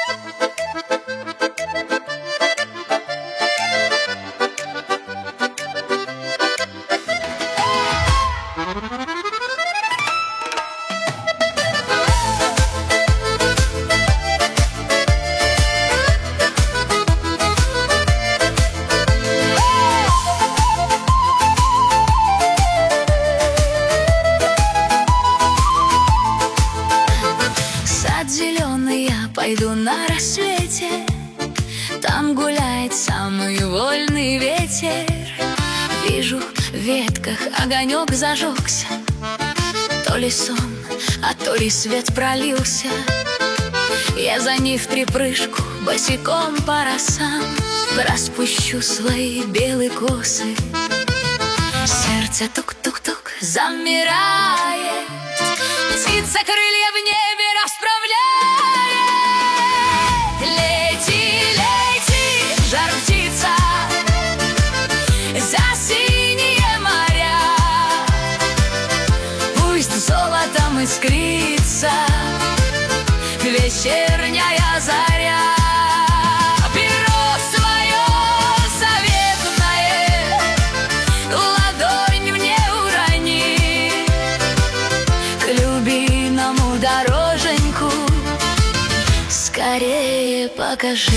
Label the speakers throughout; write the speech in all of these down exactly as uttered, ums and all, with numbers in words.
Speaker 1: Зеленый, я пойду на рассвете. Там гуляет самый вольный ветер. Вижу, в ветках огонек зажегся. То ли сон, а то ли свет пролился. Я за них в припрыжку босиком по росам распущу свои белые косы. Сердце тук-тук-тук замирает. Птица крылья в небе расправляет. Лети, лети, жар птица, за синие моря. Пусть золотом искрится вечерняя заря. Дороженьку скорее покажи.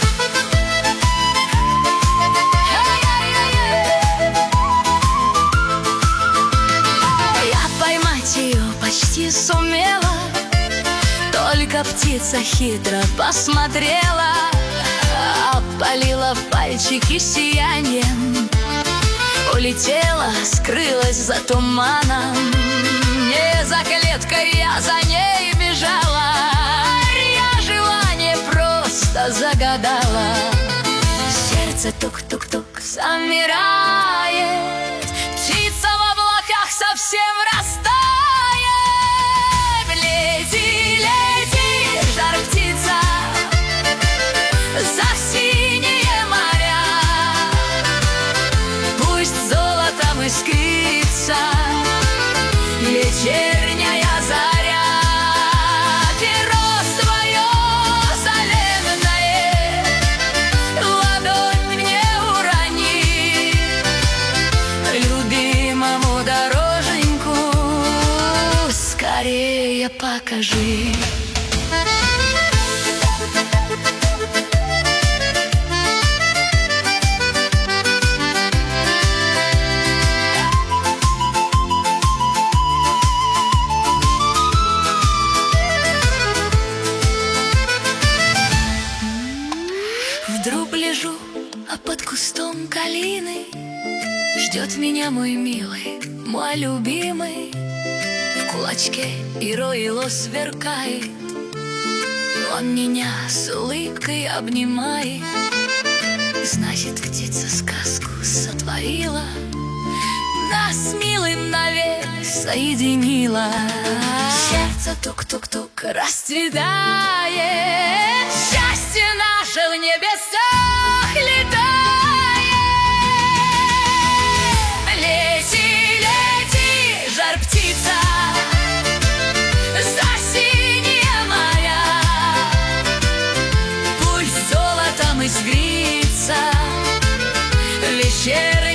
Speaker 1: Я поймать ее почти сумела, только птица хитро посмотрела, опалила пальчики сиянием, улетела, скрылась за туманом. Не за клеткой я за ней бежала, я желание просто загадала. Сердце тук-тук-тук замирает. Птица в облаках совсем растает. Лети, лети, жар птица, за синие моря. Пусть золотом искрится вечерняя заря. Перо свое заветное ладонь мне урони, любимому дороженьку скорее покажи. Вдруг лежу, а под кустом калины ждет меня мой милый, мой любимый. В кулачке перо его сверкает, он меня с улыбкой обнимает. Значит, птица сказку сотворила, нас с милым навек соединила. Сердце тук-тук-тук расцветает, счастье наше в небесах летает. Лети, лети, жар птица, за синие моря. Пусть золотом искрится вечер.